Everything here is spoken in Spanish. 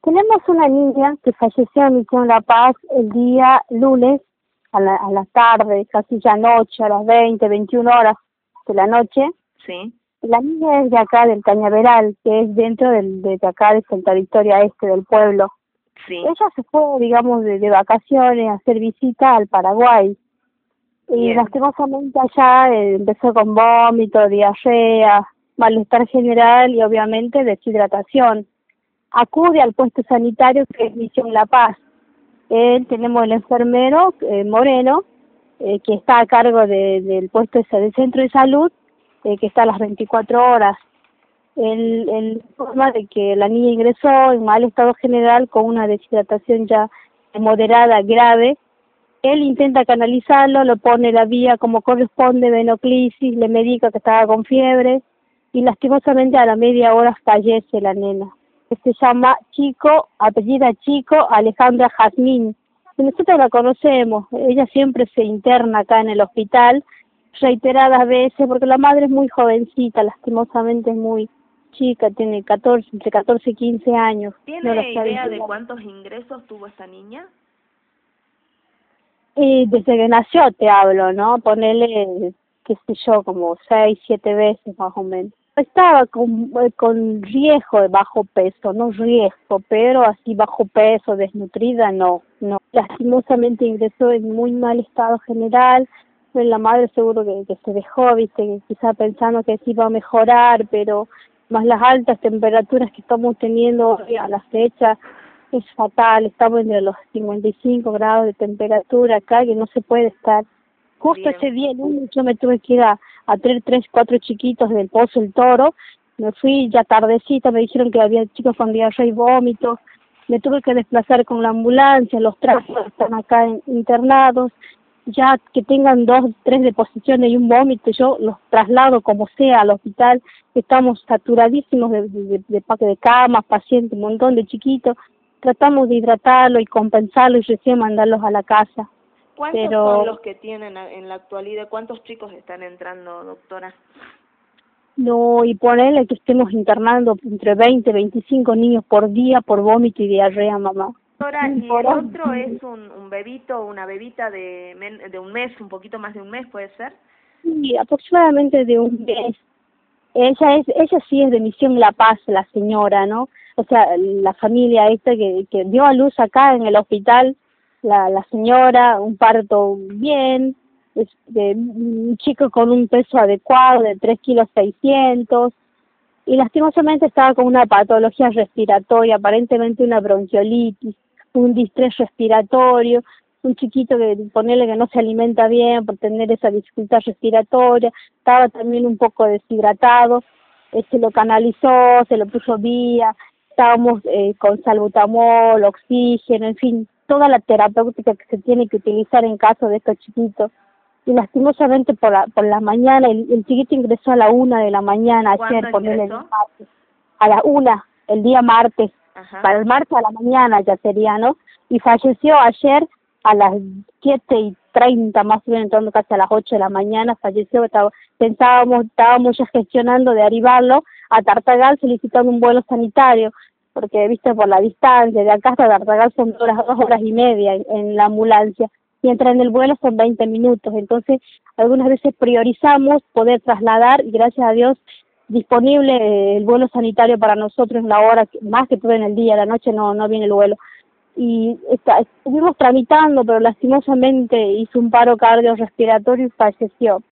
Tenemos una niña que falleció en Misión La Paz el día lunes a la tarde, casi ya noche, a las 21 horas de la noche. Sí. La niña es de acá, del Cañaveral, que es dentro de acá de Santa Victoria Este, del pueblo. Sí. Ella se fue, digamos, de vacaciones a hacer visita al Paraguay. Y lastimosamente allá empezó con vómito, diarrea, malestar general y obviamente deshidratación. Acude al puesto sanitario que es Misión La Paz. Tenemos el enfermero Moreno, que está a cargo del puesto del centro de salud, que está a las 24 horas. Él informa de que la niña ingresó en mal estado general con una deshidratación ya moderada, grave. Él intenta canalizarlo, lo pone la vía como corresponde, venoclisis, le medica que estaba con fiebre y lastimosamente a la media hora fallece la nena. Se llama Chico, apellida Chico, Alejandra Jazmín. Y nosotros la conocemos, ella siempre se interna acá en el hospital, reiteradas veces, porque la madre es muy jovencita, lastimosamente es muy chica, tiene entre 14 y 15 años. ¿Tiene idea de cuántos ingresos tuvo esa niña? Desde que nació te hablo, ¿no? Ponele, qué sé yo, como 6, 7 veces más o menos. Estaba con riesgo de bajo peso, no riesgo, pero así bajo peso, desnutrida, no. Lastimosamente ingresó en muy mal estado general. La madre seguro que se dejó, viste, que quizá pensando que sí iba a mejorar, pero más las altas temperaturas que estamos teniendo hoy a la fecha, es fatal. Estamos entre los 55 grados de temperatura acá, que no se puede estar. Justo ese día lunes yo me tuve que ir a traer 3, 4 chiquitos del Pozo El Toro. Me fui ya tardecita, me dijeron que había chicos con diarrea y vómitos. Me tuve que desplazar con la ambulancia, los tráficos están acá internados. Ya que tengan 2, 3 deposiciones y un vómito, yo los traslado como sea al hospital. Estamos saturadísimos de camas, pacientes, un montón de chiquitos. Tratamos de hidratarlo y compensarlo y recién mandarlos a la casa. ¿Cuántos son los que tienen en la actualidad? ¿Cuántos chicos están entrando, doctora? No, y ponerle que estemos internando entre 20 y 25 niños por día por vómito y diarrea, mamá. Doctora, y el otro es un bebito, una bebita de un mes, un poquito más de un mes, ¿puede ser? Sí, aproximadamente de un mes. Ella sí es de Misión La Paz, la señora, ¿no? O sea, la familia esta que dio a luz acá en el hospital, la señora, un parto bien, un chico con un peso adecuado de 3,6 kilos, y lastimosamente estaba con una patología respiratoria, aparentemente una bronquiolitis, un distrés respiratorio, un chiquito que ponele que no se alimenta bien por tener esa dificultad respiratoria, estaba también un poco deshidratado, se lo canalizó, se lo puso vía, estábamos con salbutamol, oxígeno, en fin, toda la terapéutica que se tiene que utilizar en caso de estos chiquitos. Y lastimosamente por la mañana, el chiquito ingresó a la 1 de la mañana ayer, ponele el martes, a la 1, el día martes. Ajá. Para el martes a la mañana ya sería, ¿no? Y falleció ayer a las 7:30, más o menos, entrando casi a las 8 de la mañana, falleció. Estábamos ya gestionando de arribarlo a Tartagal, solicitando un vuelo sanitario, porque, viste, por la distancia, de acá hasta Tartagal son 2 horas y media en la ambulancia, mientras en el vuelo son 20 minutos, entonces algunas veces priorizamos poder trasladar, y gracias a Dios disponible el vuelo sanitario para nosotros en la hora, más que todo en el día, la noche no viene el vuelo. Y estuvimos tramitando, pero lastimosamente hizo un paro cardiorrespiratorio y falleció.